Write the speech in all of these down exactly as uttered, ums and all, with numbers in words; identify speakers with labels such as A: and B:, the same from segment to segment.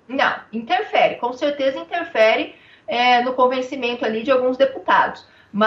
A: Não, interfere, com certeza interfere é, no convencimento ali de alguns deputados,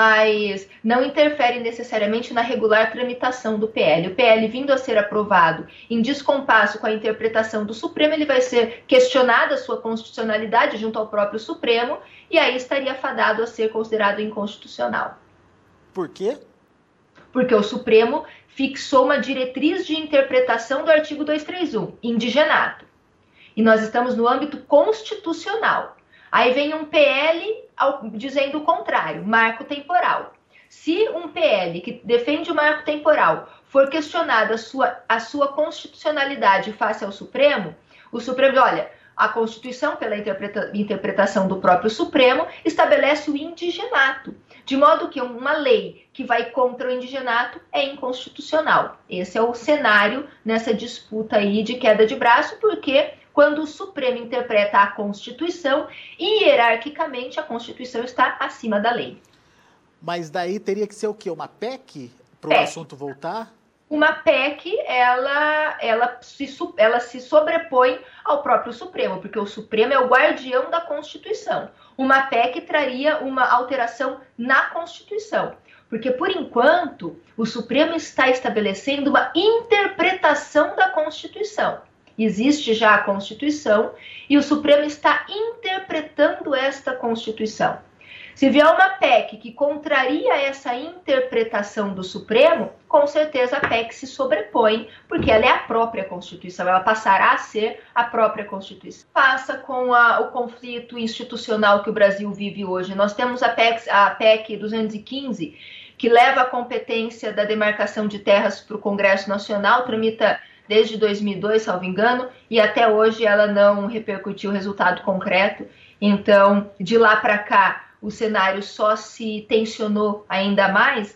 A: mas não interfere necessariamente na regular tramitação do P L. O P L vindo a ser aprovado em descompasso com a interpretação do Supremo, ele vai ser questionado a sua constitucionalidade junto ao próprio Supremo, e aí estaria fadado a ser considerado inconstitucional.
B: Por quê?
A: Porque o Supremo fixou uma diretriz de interpretação do artigo duzentos e trinta e um, indigenato. E nós estamos no âmbito constitucional. Aí vem um P L dizendo o contrário, marco temporal. Se um P L que defende o marco temporal for questionado a sua, a sua constitucionalidade face ao Supremo, o Supremo, olha, a Constituição, pela interpreta, interpretação do próprio Supremo, estabelece o indigenato, de modo que uma lei que vai contra o indigenato é inconstitucional. Esse é o cenário nessa disputa aí de queda de braço, porque quando o Supremo interpreta a Constituição, hierarquicamente a Constituição está acima da lei.
B: Mas daí teria que ser o quê? Uma P E C para o assunto voltar?
A: Uma P E C, ela, ela, se, ela se sobrepõe ao próprio Supremo, porque o Supremo é o guardião da Constituição. Uma P E C traria uma alteração na Constituição, porque, por enquanto, o Supremo está estabelecendo uma interpretação da Constituição. Existe já a Constituição e o Supremo está interpretando esta Constituição. Se vier uma P E C que contraria essa interpretação do Supremo, com certeza a P E C se sobrepõe, porque ela é a própria Constituição, ela passará a ser a própria Constituição. Passa com a, o conflito institucional que o Brasil vive hoje. Nós temos a P E C, a P E C duzentos e quinze, que leva a competência da demarcação de terras para o Congresso Nacional, tramita desde dois mil e dois, salvo engano, e até hoje ela não repercutiu resultado concreto. Então, de lá para cá, o cenário só se tensionou ainda mais.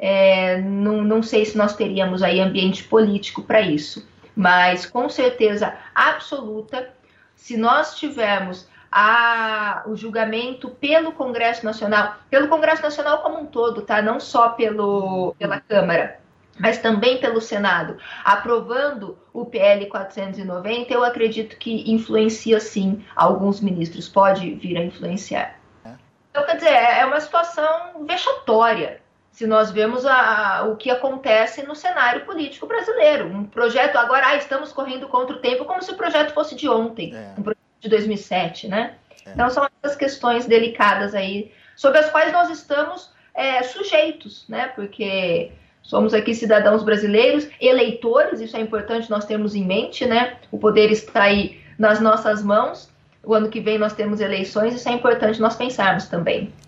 A: É, não, não sei se nós teríamos aí ambiente político para isso, mas com certeza absoluta, se nós tivermos a, o julgamento pelo Congresso Nacional, pelo Congresso Nacional como um todo, tá? Não só pelo, pela Câmara, mas também pelo Senado, aprovando o P L quatrocentos e noventa, eu acredito que influencia sim alguns ministros, pode vir a influenciar. Então, quer dizer, é uma situação vexatória, se nós vemos a, o que acontece no cenário político brasileiro. Um projeto, agora, ah, estamos correndo contra o tempo, como se o projeto fosse de ontem, é. um projeto de dois mil e sete, né? É. Então, são essas questões delicadas aí, sobre as quais nós estamos é, sujeitos, né? Porque somos aqui cidadãos brasileiros, eleitores, isso é importante nós termos em mente, né? O poder está aí nas nossas mãos. O ano que vem nós temos eleições, isso é importante nós pensarmos também.